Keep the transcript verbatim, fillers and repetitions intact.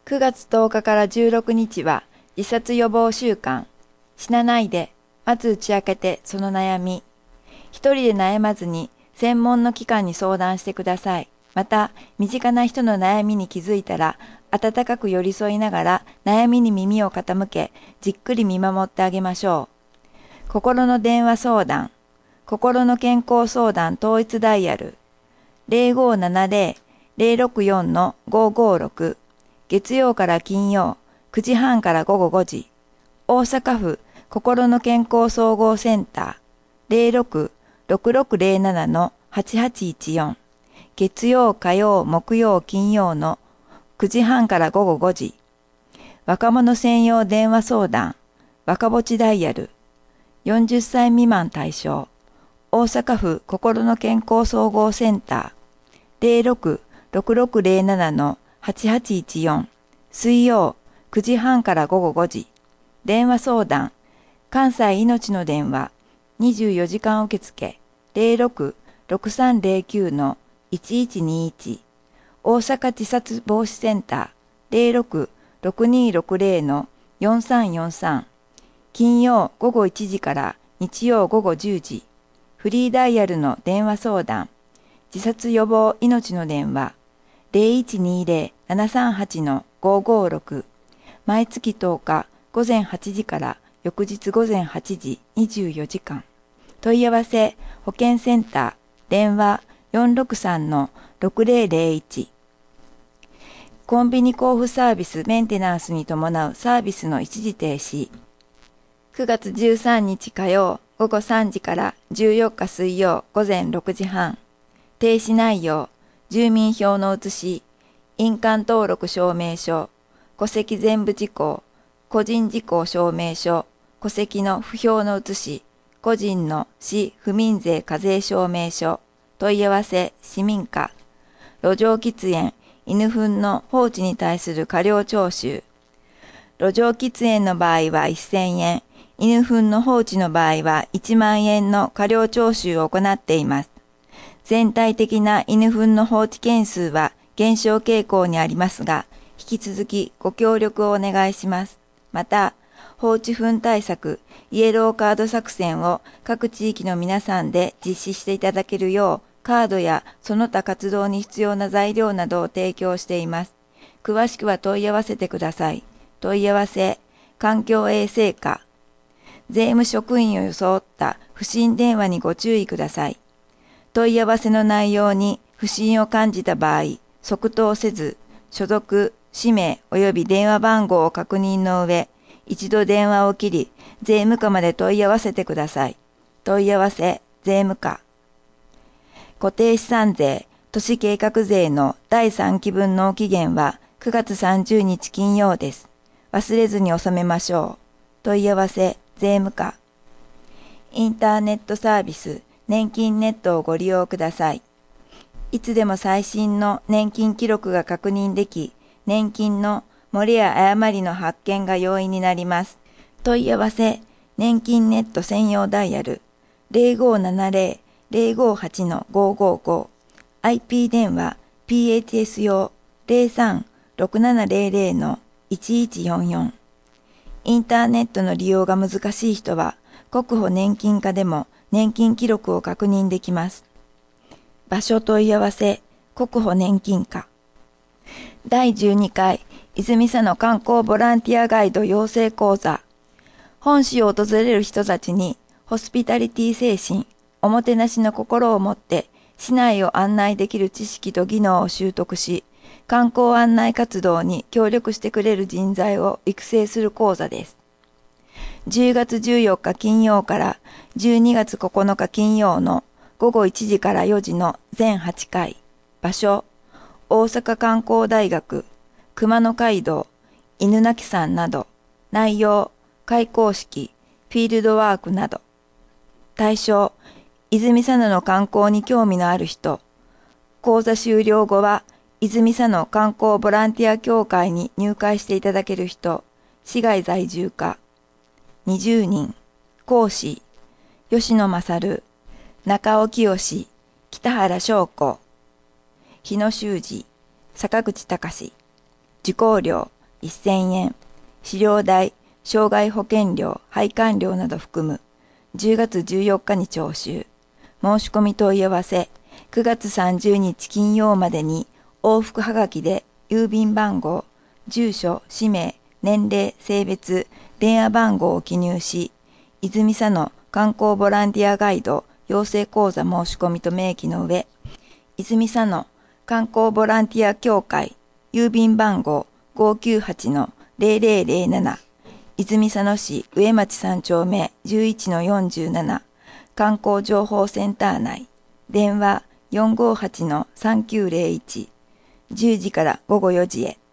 くがつとおかからじゅうろくにちは自殺予防週間。死なないで、まず打ち明けてその悩み。一人で悩まずに専門の機関に相談してください。また、身近な人の悩みに気づいたら、温かく寄り添いながら悩みに耳を傾け、じっくり見守ってあげましょう。心の電話相談。心の健康相談統一ダイヤル。ゼロごーななゼロ ゼロろくよんのごーごーろく。月曜から金曜、くじはんからごごごじ。大阪府心の健康総合センター。ゼロろく ろくろくゼロななのはちはちいちよん。月曜、火曜、木曜、金曜のくじはんからごごごじ。若者専用電話相談。若ぼちダイヤル。よんじゅっさい未満対象。大阪府心の健康総合センター。ゼロろく ろくろくゼロななのはちはちいちよん。水曜、くじはんからごごごじ。電話相談。関西いのちの電話。にじゅうよじかん受付。ゼロろく ろくさんゼロきゅうのいちいちにいち。大阪自殺防止センター。ゼロろく ろくにろくゼロのよんさんよんさん。金曜ごごいちじから日曜ごごじゅうじ。フリーダイヤルの電話相談。自殺予防いのちの電話。ゼロいちにゼロ ななさんはちのごーごーろく。毎月とおかごぜんはちじから翌日ごぜんはちじにじゅうよじかん。問い合わせ保健センター。電話よんろくさんのろくゼロゼロいち。コンビニ交付サービスメンテナンスに伴うサービスの一時停止。くがつじゅうさんにち火曜ごごさんじからじゅうよっか水曜ごぜんろくじはん。停止内容、住民票の写し、印鑑登録証明書、戸籍全部事項、個人事項証明書、戸籍の不評の写し、個人の市不民税課税証明書、問い合わせ市民課、路上喫煙、犬糞の放置に対する過料徴収。路上喫煙の場合はせんえん、犬糞の放置の場合はいちまんえんの過料徴収を行っています。全体的な犬糞の放置件数は減少傾向にありますが、引き続きご協力をお願いします。また、放置糞対策イエローカード作戦を各地域の皆さんで実施していただけるよう、カードやその他活動に必要な材料などを提供しています。詳しくは問い合わせてください。問い合わせ、環境衛生課。税務職員を装った不審電話にご注意ください。問い合わせの内容に不審を感じた場合、即答せず、所属、氏名及び電話番号を確認の上、一度電話を切り、税務課まで問い合わせてください。問い合わせ、税務課。固定資産税、都市計画税のだいさんきぶん納期限はくがつさんじゅうにち金曜です。忘れずに納めましょう。問い合わせ、税務課。インターネットサービス、年金ネットをご利用ください。いつでも最新の年金記録が確認でき、年金の漏れや誤りの発見が容易になります。問い合わせ、年金ネット専用ダイヤル、ゼロごーななゼロ ゼロごーはちのごーごーご。アイピー 電話、ピーエイチエス 用ゼロさんろくななゼロゼロのいちいちよんよん。インターネットの利用が難しい人は、国保年金課でも年金記録を確認できます。場所問い合わせ、国保年金課。だいじゅうにかい、泉佐野観光ボランティアガイド養成講座。本市を訪れる人たちに、ホスピタリティ精神、おもてなしの心を持って、市内を案内できる知識と技能を習得し、観光案内活動に協力してくれる人材を育成する講座です。じゅうがつじゅうよっか金曜からじゅうにがつここのか金曜のごごいちじからよじの全はちかい。場所、大阪観光大学、熊野街道、犬鳴山など。内容、開講式、フィールドワークなど。対象、泉佐野の観光に興味のある人。講座終了後は、泉佐野観光ボランティア協会に入会していただける人。市外在住か。にじゅうにん。講師、吉野勝、中尾清、北原翔子、日野修二、坂口隆。受講料せんえん、飼料代、障害保険料、配管料など含む。じゅうがつじゅうよっかに徴収。申し込み問い合わせ、くがつさんじゅうにち金曜までに往復はがきで郵便番号、住所、氏名、年齢、性別、電話番号を記入し、泉佐野観光ボランティアガイド養成講座申し込みと明記の上、泉佐野観光ボランティア協会郵便番号 ごきゅうはちのゼロゼロゼロなな、泉佐野市上町さん丁目 じゅういちのよんじゅうなな 観光情報センター内、電話 よんごはちのさんきゅうゼロいち、じゅうじからごごよじへ。